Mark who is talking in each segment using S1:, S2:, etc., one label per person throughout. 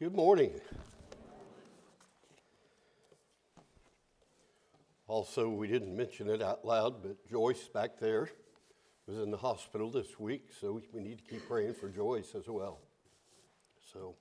S1: Good morning. Also, we didn't mention it out loud, but Joyce back there was in the hospital this week, so we need to keep praying for Joyce as well. So,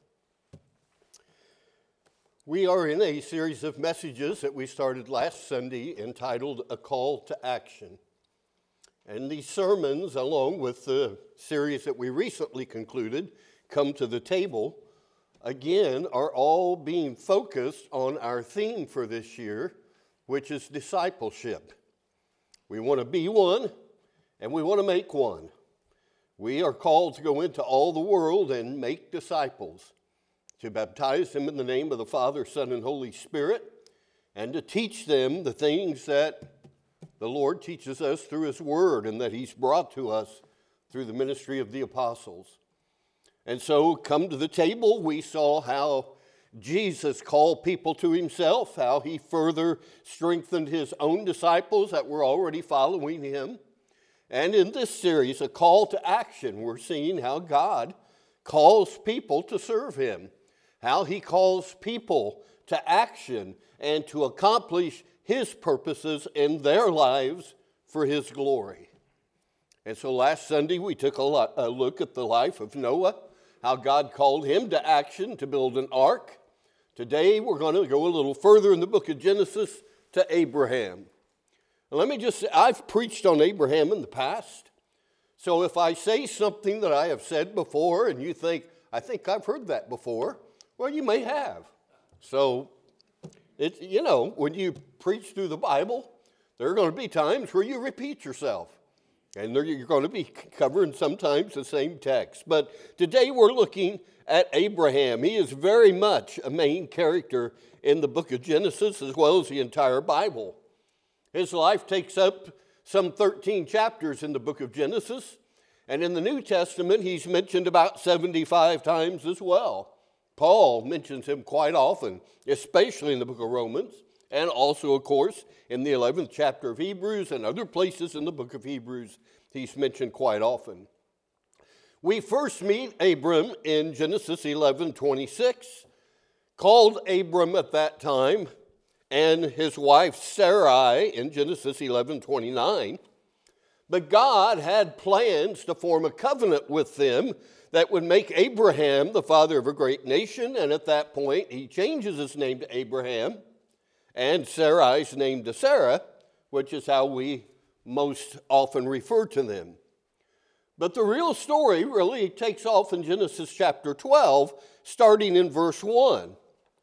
S1: we are in a series of messages that we started last Sunday entitled A Call to Action. And these sermons, along with the series that we recently concluded, Come to the Table, again, are all being focused on our theme for this year, which is discipleship. We want to be one, and we want to make one. We are called to go into all the world and make disciples, to baptize them in the name of the Father, Son, and Holy Spirit, and to teach them the things that the Lord teaches us through His Word and that He's brought to us through the ministry of the apostles. And so, come to the table, we saw how Jesus called people to Himself, how He further strengthened His own disciples that were already following Him. And in this series, A Call to Action, we're seeing how God calls people to serve Him, how He calls people to action and to accomplish His purposes in their lives for His glory. And so last Sunday, we took a look at the life of Noah, how God called him to action to build an ark. Today, we're going to go a little further in the book of Genesis to Abraham. And let me just say, I've preached on Abraham in the past. So if I say something that I have said before and you think, I think I've heard that before, well, you may have. So, when you preach through the Bible, there are going to be times where you repeat yourself. And you're going to be covering sometimes the same text. But today we're looking at Abraham. He is very much a main character in the book of Genesis as well as the entire Bible. His life takes up some 13 chapters in the book of Genesis. And in the New Testament, he's mentioned about 75 times as well. Paul mentions him quite often, especially in the book of Romans. And also, of course, in the 11th chapter of Hebrews and other places in the book of Hebrews, he's mentioned quite often. We first meet Abram in Genesis 11:26, called Abram at that time, and his wife Sarai in Genesis 11:29. But God had plans to form a covenant with them that would make Abraham the father of a great nation, and at that point, he changes his name to Abraham, and Sarai's name to Sarah, which is how we most often refer to them. But the real story really takes off in Genesis chapter 12, starting in verse 1.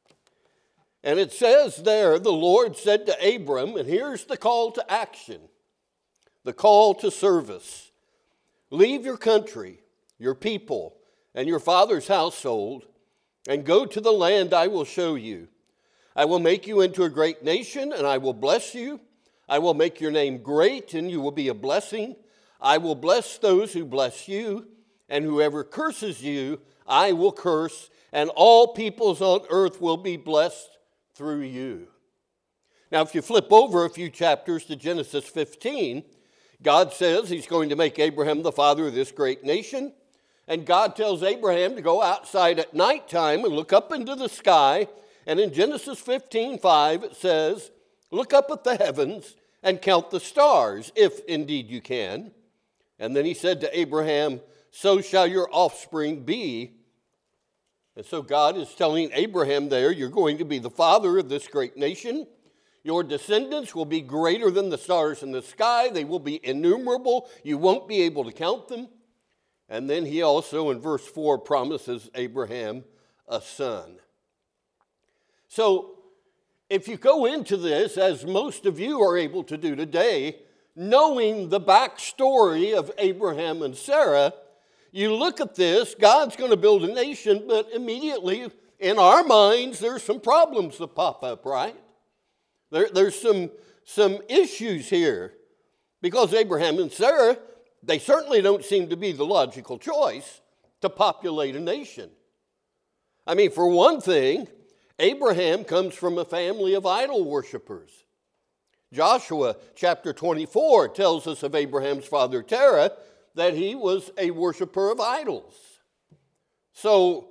S1: And it says there, the Lord said to Abram, and here's the call to action, the call to service. Leave your country, your people, and your father's household, and go to the land I will show you. I will make you into a great nation, and I will bless you. I will make your name great, and you will be a blessing. I will bless those who bless you, and whoever curses you, I will curse, and all peoples on earth will be blessed through you. Now, if you flip over a few chapters to Genesis 15, God says He's going to make Abraham the father of this great nation, and God tells Abraham to go outside at nighttime and look up into the sky. And in Genesis 15:5, it says, look up at the heavens and count the stars, if indeed you can. And then He said to Abraham, so shall your offspring be. And so God is telling Abraham there, you're going to be the father of this great nation. Your descendants will be greater than the stars in the sky. They will be innumerable. You won't be able to count them. And then He also, in verse 4, promises Abraham a son. So, if you go into this, as most of you are able to do today, knowing the backstory of Abraham and Sarah, you look at this, God's going to build a nation, but immediately in our minds, there's some problems that pop up, right? There's some issues here. Because Abraham and Sarah, they certainly don't seem to be the logical choice to populate a nation. I mean, for one thing, Abraham comes from a family of idol worshipers. Joshua chapter 24 tells us of Abraham's father Terah that he was a worshiper of idols. So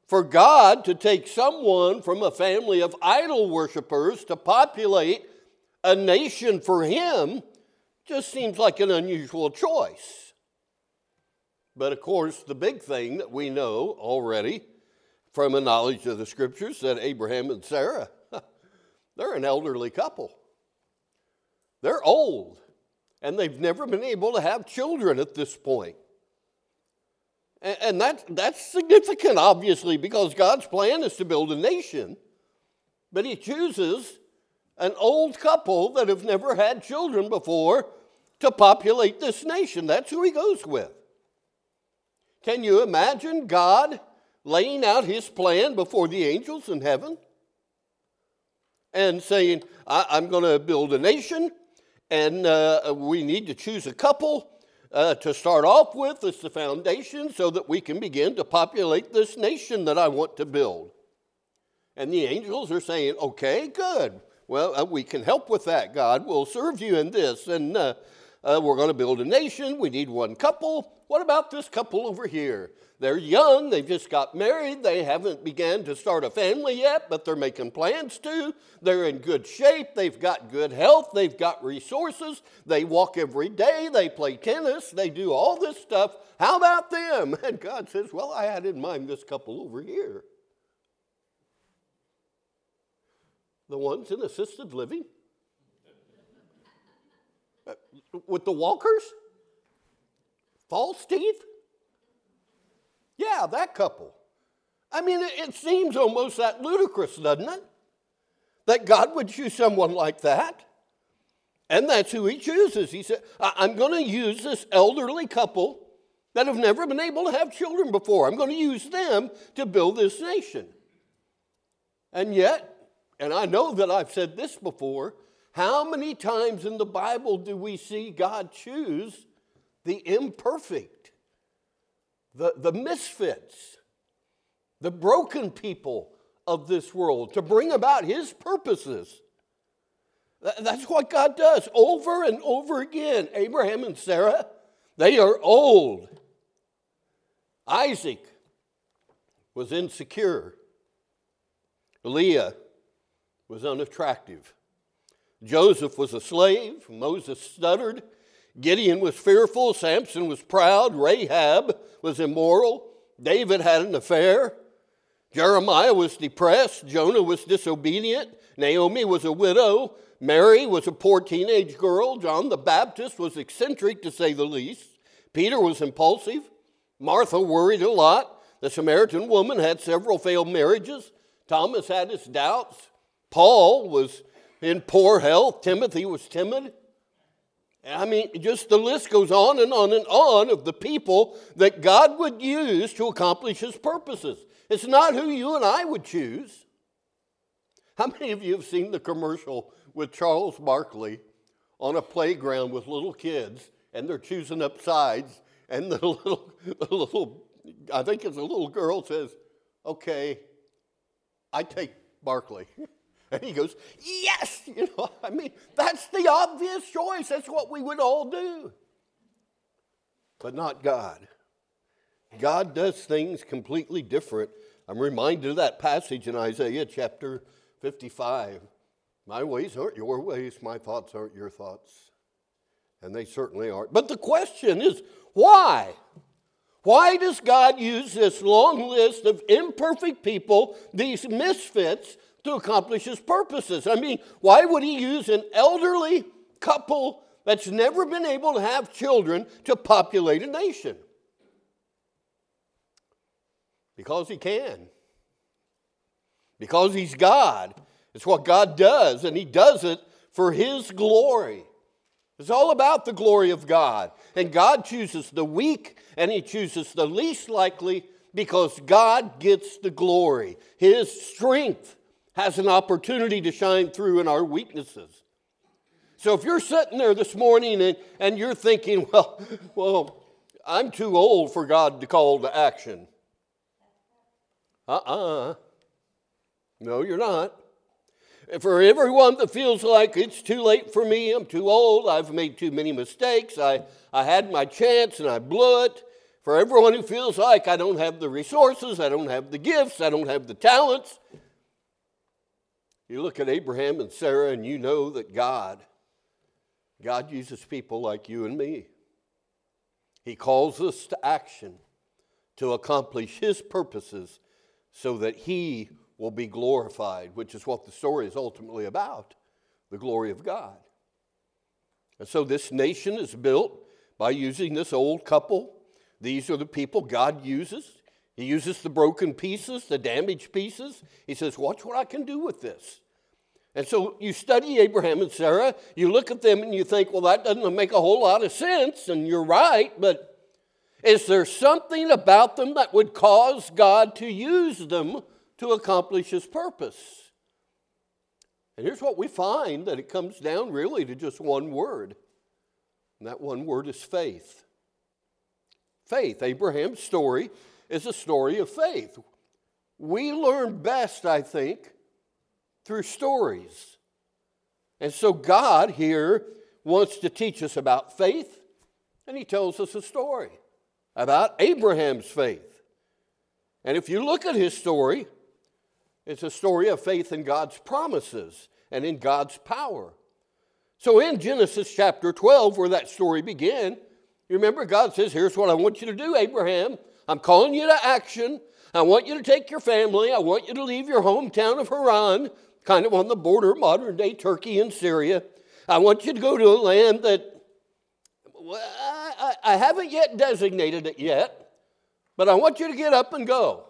S1: For God to take someone from a family of idol worshipers to populate a nation for him just seems like an unusual choice. But of course, the big thing that we know already from a knowledge of the scriptures that Abraham and Sarah, they're an elderly couple. They're old, and they've never been able to have children at this point. And that's significant, obviously, because God's plan is to build a nation. But he chooses an old couple that have never had children before to populate this nation. That's who he goes with. Can you imagine God laying out his plan before the angels in heaven and saying, I'm going to build a nation, and we need to choose a couple to start off with as the foundation so that we can begin to populate this nation that I want to build? And the angels are saying, okay, good. Well, we can help with that, God. We'll serve you in this. And we're going to build a nation. We need one couple. What about this couple over here? They're young. They've just got married. They haven't began to start a family yet, but they're making plans to. They're in good shape. They've got good health. They've got resources. They walk every day. They play tennis. They do all this stuff. How about them? And God says, well, I had in mind this couple over here. The ones in assisted living? With the walkers? False teeth? Yeah, that couple. I mean, it seems almost that ludicrous, doesn't it? That God would choose someone like that. And that's who he chooses. He said, I'm going to use this elderly couple that have never been able to have children before. I'm going to use them to build this nation. And yet, and I know that I've said this before, how many times in the Bible do we see God choose the imperfect, the misfits, the broken people of this world to bring about his purposes? That's what God does over and over again. Abraham and Sarah, they are old. Isaac was insecure. Leah was unattractive. Joseph was a slave. Moses stuttered. Gideon was fearful. Samson was proud. Rahab was immoral. David had an affair. Jeremiah was depressed. Jonah was disobedient. Naomi was a widow. Mary was a poor teenage girl. John the Baptist was eccentric, to say the least. Peter was impulsive. Martha worried a lot. The Samaritan woman had several failed marriages. Thomas had his doubts. Paul was in poor health. Timothy was timid. I mean, just the list goes on and on and on of the people that God would use to accomplish his purposes. It's not who you and I would choose. How many of you have seen the commercial with Charles Barkley on a playground with little kids, and they're choosing up sides, and the little, I think it's a little girl says, okay, I take Barkley. And he goes, yes! You know, I mean, that's the obvious choice. That's what we would all do. But not God. God does things completely different. I'm reminded of that passage in Isaiah chapter 55. My ways aren't your ways. My thoughts aren't your thoughts. And they certainly aren't. But the question is, why? Why does God use this long list of imperfect people, these misfits, to accomplish his purposes? I mean, why would he use an elderly couple that's never been able to have children to populate a nation? Because he can. Because he's God. It's what God does, and he does it for his glory. It's all about the glory of God. And God chooses the weak, and he chooses the least likely, because God gets the glory. His strength has an opportunity to shine through in our weaknesses. So if you're sitting there this morning and you're thinking, well, I'm too old for God to call to action. No, you're not. For everyone that feels like it's too late for me, I'm too old, I've made too many mistakes, I had my chance and I blew it. For everyone who feels like I don't have the resources, I don't have the gifts, I don't have the talents, you look at Abraham and Sarah and you know that God uses people like you and me. He calls us to action to accomplish His purposes so that He will be glorified, which is what the story is ultimately about, the glory of God. And so this nation is built by using this old couple. These are the people God uses. He uses the broken pieces, the damaged pieces. He says, watch what I can do with this. And so you study Abraham and Sarah, you look at them and you think, well, that doesn't make a whole lot of sense, and you're right, but is there something about them that would cause God to use them to accomplish His purpose? And here's what we find, that it comes down really to just one word, and that one word is faith. Faith. Abraham's story is a story of faith. We learn best, I think, through stories. And so God here wants to teach us about faith, and He tells us a story about Abraham's faith. And if you look at his story, it's a story of faith in God's promises and in God's power. So in Genesis chapter 12, where that story began, you remember God says, here's what I want you to do, Abraham. I'm calling you to action. I want you to take your family. I want you to leave your hometown of Haran, kind of on the border of modern-day Turkey and Syria. I want you to go to a land that, well, I haven't yet designated it yet, but I want you to get up and go.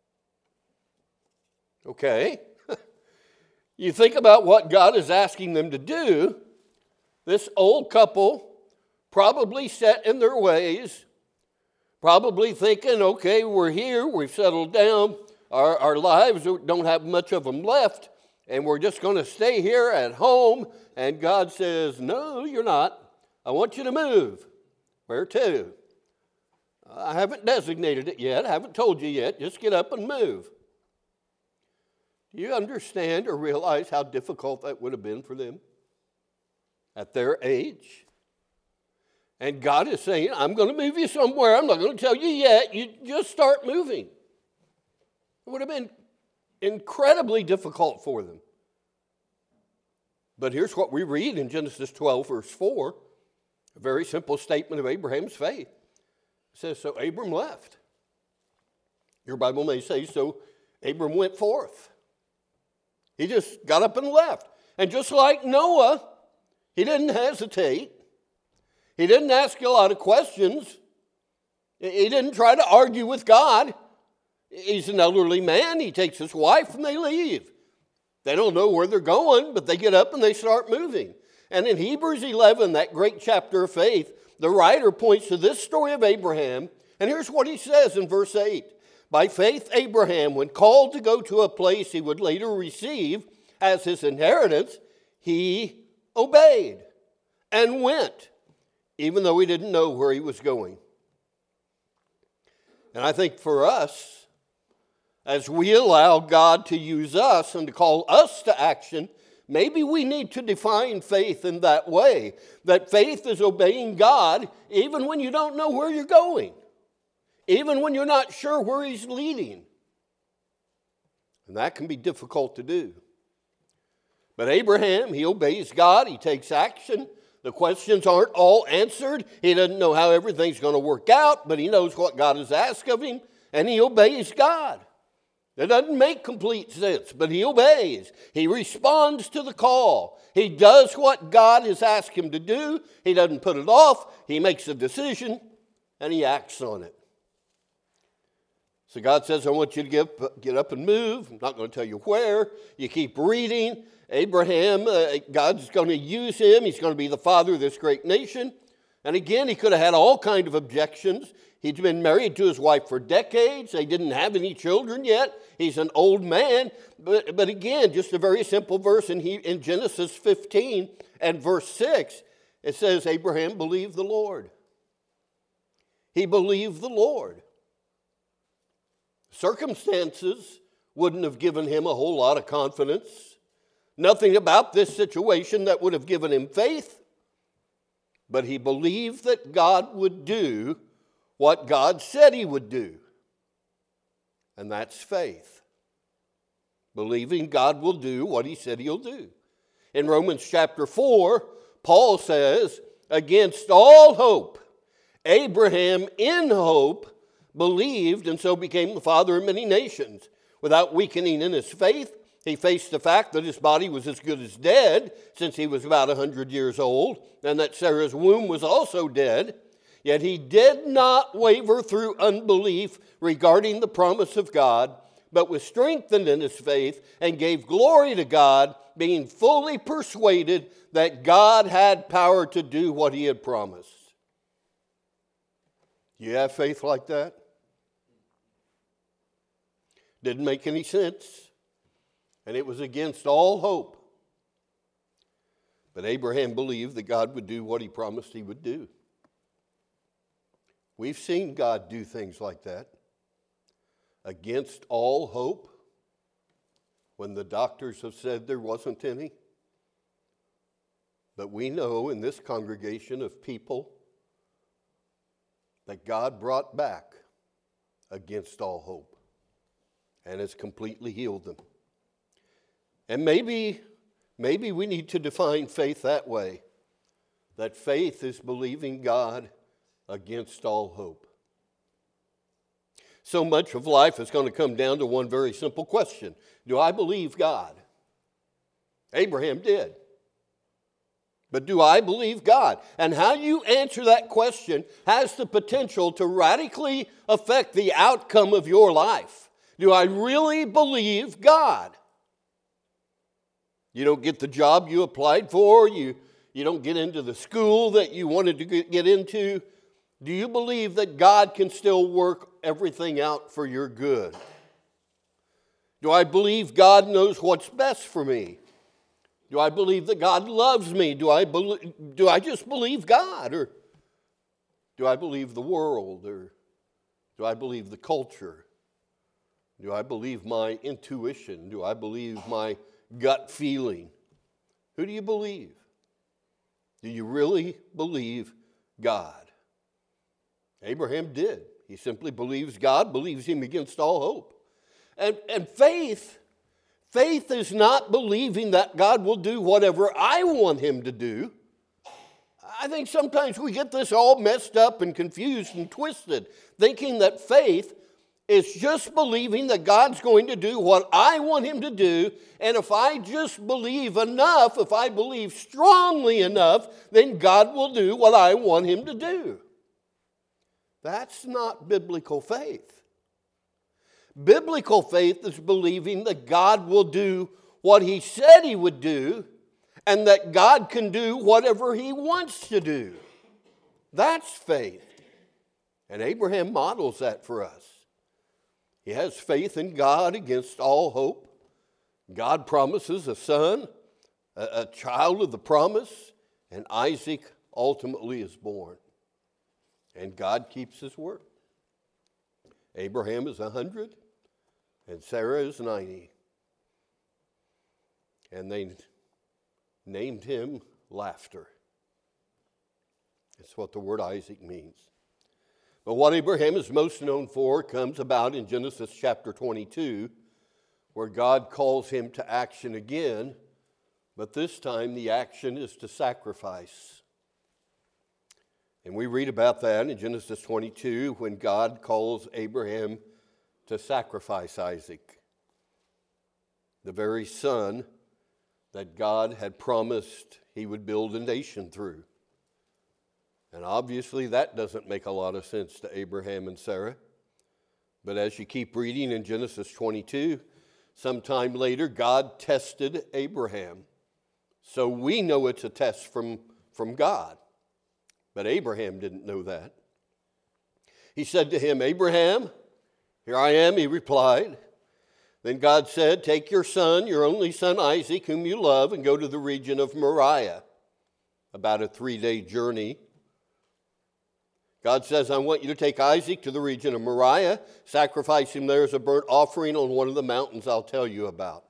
S1: Okay. You think about what God is asking them to do. This old couple, probably set in their ways, probably thinking, okay, we're here, we've settled down, our lives don't have much of them left, and we're just going to stay here at home. And God says, no, you're not. I want you to move. Where to? I haven't designated it yet. I haven't told you yet. Just get up and move. Do you understand or realize how difficult that would have been for them at their age? And God is saying, I'm going to move you somewhere. I'm not going to tell you yet. You just start moving. It would have been incredibly difficult for them. But here's what we read in Genesis 12, verse 4, a very simple statement of Abraham's faith. It says, so Abram left. Your Bible may say, so Abram went forth. He just got up and left. And just like Noah, he didn't hesitate. He didn't ask a lot of questions. He didn't try to argue with God. He's an elderly man. He takes his wife and they leave. They don't know where they're going, but they get up and they start moving. And in Hebrews 11, that great chapter of faith, the writer points to this story of Abraham. And here's what he says in verse 8. By faith, Abraham, when called to go to a place he would later receive as his inheritance, he obeyed and went, even though he didn't know where he was going. And I think for us, as we allow God to use us and to call us to action, maybe we need to define faith in that way. That faith is obeying God even when you don't know where you're going. Even when you're not sure where He's leading. And that can be difficult to do. But Abraham, he obeys God. He takes action. The questions aren't all answered. He doesn't know how everything's going to work out, but he knows what God has asked of him, and he obeys God. It doesn't make complete sense, but he obeys. He responds to the call. He does what God has asked him to do. He doesn't put it off. He makes a decision, and he acts on it. So God says, I want you to get up and move. I'm not going to tell you where. You keep reading. Abraham, God's going to use him. He's going to be the father of this great nation. And again, he could have had all kinds of objections. He'd been married to his wife for decades. They didn't have any children yet. He's an old man. But again, just a very simple verse in Genesis 15 and verse 6, it says, Abraham believed the Lord. He believed the Lord. Circumstances wouldn't have given him a whole lot of confidence. Nothing about this situation that would have given him faith. But he believed that God would do what God said he would do. And that's faith. Believing God will do what he said he'll do. In Romans chapter 4, Paul says, against all hope, Abraham in hope believed and so became the father of many nations. Without weakening in his faith, he faced the fact that his body was as good as dead since he was about 100 years old, and that Sarah's womb was also dead. Yet he did not waver through unbelief regarding the promise of God, but was strengthened in his faith and gave glory to God, being fully persuaded that God had power to do what he had promised. You have faith like that? Didn't make any sense, and it was against all hope. But Abraham believed that God would do what he promised he would do. We've seen God do things like that. Against all hope, when the doctors have said there wasn't any. But we know in this congregation of people that God brought back against all hope and has completely healed them. And maybe we need to define faith that way, that faith is believing God against all hope. So much of life is going to come down to one very simple question. Do I believe God? Abraham did. But do I believe God? And how you answer that question has the potential to radically affect the outcome of your life. Do I really believe God? You don't get the job you applied for. You don't get into the school that you wanted to get into. Do you believe that God can still work everything out for your good? Do I believe God knows what's best for me? Do I believe that God loves me? Do I just believe God? Or do I believe the world? Or do I believe the culture? Do I believe my intuition? Do I believe my gut feeling? Who do you believe? Do you really believe God? Abraham did. He simply believes God, believes him against all hope. And faith is not believing that God will do whatever I want him to do. I think sometimes we get this all messed up and confused and twisted, thinking that faith is just believing that God's going to do what I want him to do, and if I just believe enough, if I believe strongly enough, then God will do what I want him to do. That's not biblical faith. Biblical faith is believing that God will do what he said he would do, and that God can do whatever he wants to do. That's faith. And Abraham models that for us. He has faith in God against all hope. God promises a son, a child of the promise, and Isaac ultimately is born. And God keeps his word. Abraham is 100 and Sarah is 90. And they named him Laughter. That's what the word Isaac means. But what Abraham is most known for comes about in Genesis chapter 22, where God calls him to action again, but this time the action is to sacrifice. And we read about that in Genesis 22 when God calls Abraham to sacrifice Isaac, the very son that God had promised he would build a nation through. And obviously that doesn't make a lot of sense to Abraham and Sarah. But as you keep reading in Genesis 22, sometime later God tested Abraham. So we know it's a test from God. But Abraham didn't know that. He said to him, "Abraham, here I am," he replied. Then God said, "Take your son, your only son Isaac, whom you love, and go to the region of Moriah," about a 3-day journey. God says, "I want you to take Isaac to the region of Moriah, sacrifice him there as a burnt offering on one of the mountains I'll tell you about."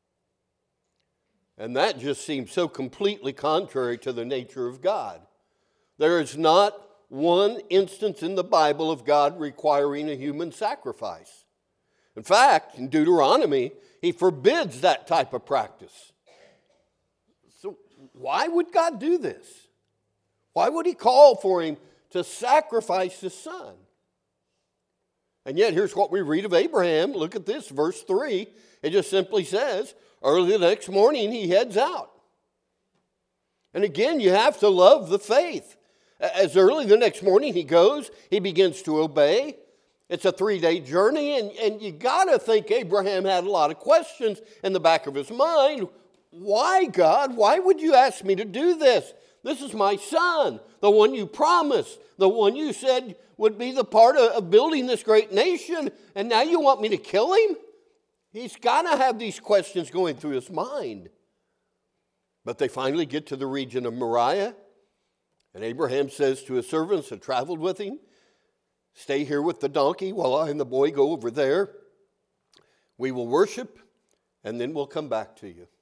S1: And that just seems so completely contrary to the nature of God. There is not one instance in the Bible of God requiring a human sacrifice. In fact, in Deuteronomy, he forbids that type of practice. So why would God do this? Why would he call for him to sacrifice his son? And yet here's what we read of Abraham. Look at this, verse 3. It just simply says, early the next morning he heads out. And again, you have to love the faith. As early the next morning he goes, he begins to obey. It's a 3-day journey, and you got to think Abraham had a lot of questions in the back of his mind. Why, God? Why would you ask me to do this? This is my son, the one you promised, the one you said would be the part of building this great nation, and now you want me to kill him? He's got to have these questions going through his mind. But they finally get to the region of Moriah, and Abraham says to his servants that traveled with him, stay here with the donkey while I and the boy go over there. We will worship, and then we'll come back to you.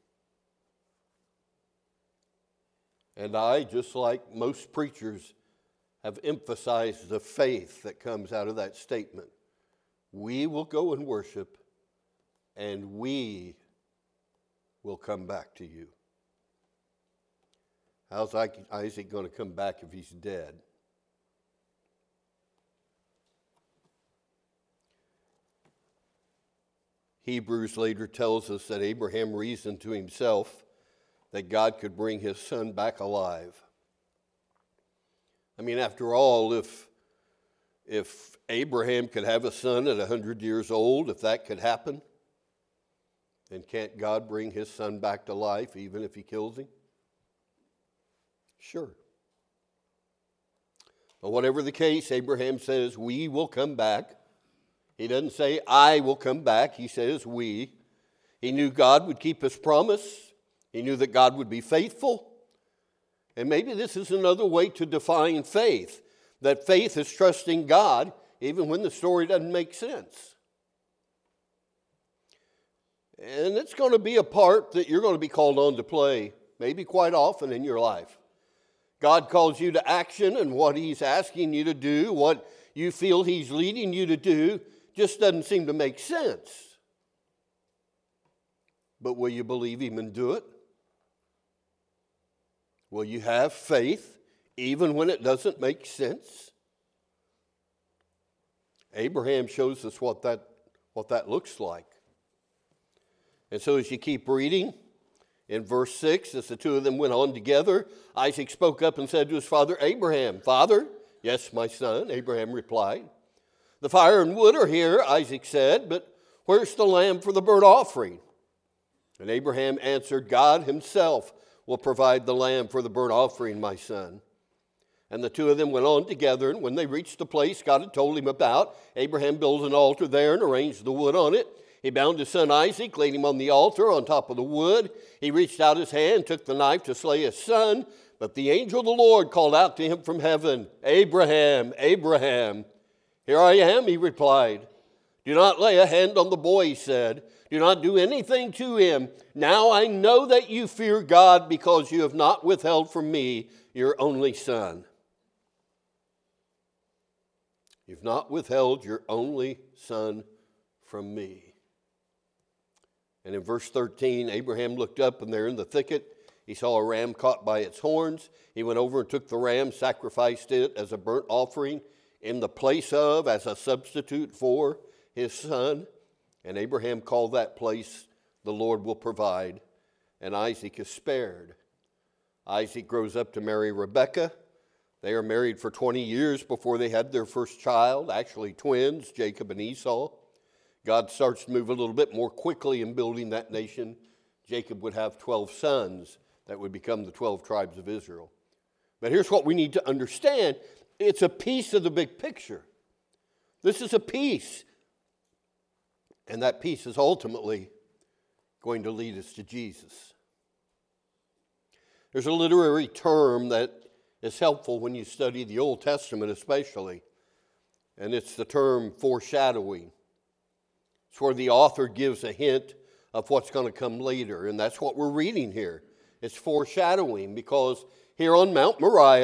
S1: And I, just like most preachers, have emphasized the faith that comes out of that statement. We will go and worship, and we will come back to you. How's Isaac going to come back if he's dead? Hebrews later tells us that Abraham reasoned to himself that God could bring his son back alive. I mean, after all, if Abraham could have a son at 100 years old, if that could happen, then can't God bring his son back to life even if he kills him? Sure. But whatever the case, Abraham says, we will come back. He doesn't say, I will come back. He says, we. He knew God would keep his promise. He knew that God would be faithful. And maybe this is another way to define faith, that faith is trusting God even when the story doesn't make sense. And it's going to be a part that you're going to be called on to play, maybe quite often in your life. God calls you to action, and what he's asking you to do, what you feel he's leading you to do, just doesn't seem to make sense. But will you believe him and do it? Will you have faith even when it doesn't make sense? Abraham shows us what that looks like. And so as you keep reading, in verse 6, as the two of them went on together, Isaac spoke up and said to his father Abraham, Father? Yes, my son, Abraham replied. The fire and wood are here, Isaac said, but where's the lamb for the burnt offering? And Abraham answered, God himself will provide the lamb for the burnt offering, my son. And the two of them went on together, and when they reached the place God had told him about, Abraham built an altar there and arranged the wood on it. He bound his son Isaac, laid him on the altar on top of the wood. He reached out his hand, took the knife to slay his son, but the angel of the Lord called out to him from heaven, Abraham, Abraham. Here I am, he replied. Do not lay a hand on the boy, he said. Do not do anything to him. Now I know that you fear God because you have not withheld from me your only son. You've not withheld your only son from me. And in verse 13, Abraham looked up, and there in the thicket, he saw a ram caught by its horns. He went over and took the ram, sacrificed it as a burnt offering in the place of, as a substitute for his son. And Abraham called that place, the Lord will provide. And Isaac is spared. Isaac grows up to marry Rebekah. They are married for 20 years before they had their first child, actually twins, Jacob and Esau. God starts to move a little bit more quickly in building that nation. Jacob would have 12 sons that would become the 12 tribes of Israel. But here's what we need to understand. It's a piece of the big picture. This is a piece. And that piece is ultimately going to lead us to Jesus. There's a literary term that is helpful when you study the Old Testament especially, and it's the term foreshadowing. It's where the author gives a hint of what's going to come later, and that's what we're reading here. It's foreshadowing because here on Mount Moriah,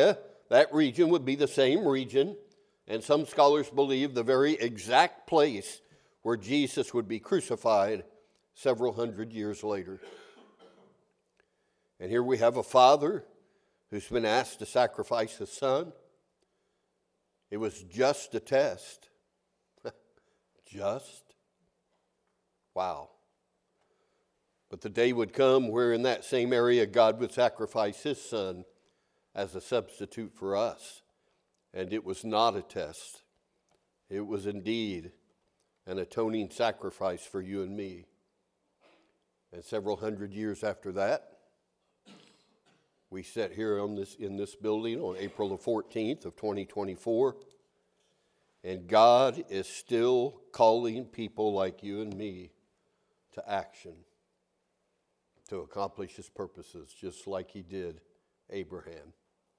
S1: that region would be the same region, and some scholars believe the very exact place where Jesus would be crucified several hundred years later. And here we have a father who's been asked to sacrifice his son. It was just a test. Just? Wow. But the day would come where in that same area God would sacrifice his son as a substitute for us. And it was not a test. It was indeed an atoning sacrifice for you and me. And several hundred years after that, we sat here in this building on April the 14th of 2024, and God is still calling people like you and me to action, to accomplish his purposes, just like he did Abraham.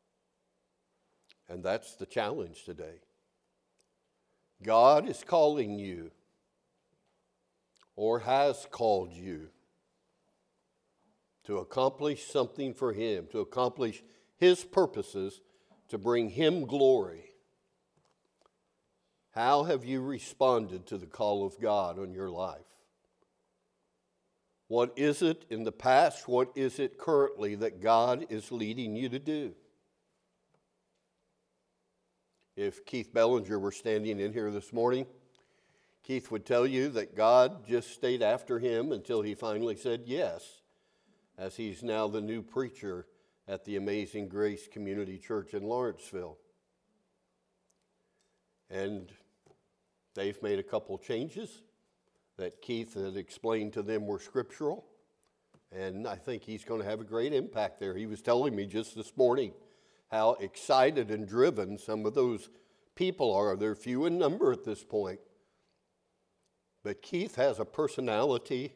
S1: And that's the challenge today. God is calling you, or has called you, to accomplish something for him, to accomplish his purposes, to bring him glory. How have you responded to the call of God on your life? What is it in the past? What is it currently that God is leading you to do? If Keith Bellinger were standing in here this morning, Keith would tell you that God just stayed after him until he finally said yes, as he's now the new preacher at the Amazing Grace Community Church in Lawrenceville. And they've made a couple changes that Keith had explained to them were scriptural, and I think he's going to have a great impact there. He was telling me just this morning how excited and driven some of those people are. They're few in number at this point. But Keith has a personality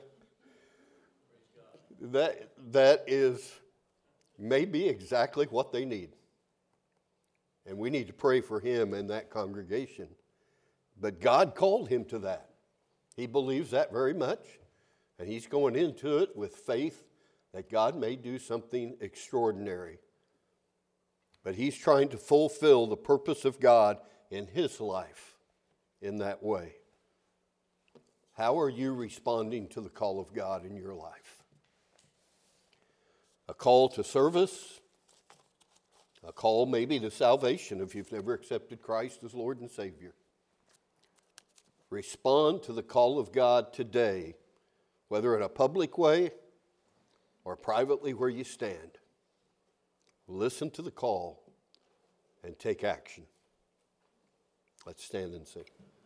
S1: that is maybe exactly what they need. And we need to pray for him and that congregation. But God called him to that. He believes that very much. And he's going into it with faith that God may do something extraordinary. But he's trying to fulfill the purpose of God in his life in that way. How are you responding to the call of God in your life? A call to service, a call maybe to salvation if you've never accepted Christ as Lord and Savior. Respond to the call of God today, whether in a public way or privately where you stand. Listen to the call and take action. Let's stand and sing.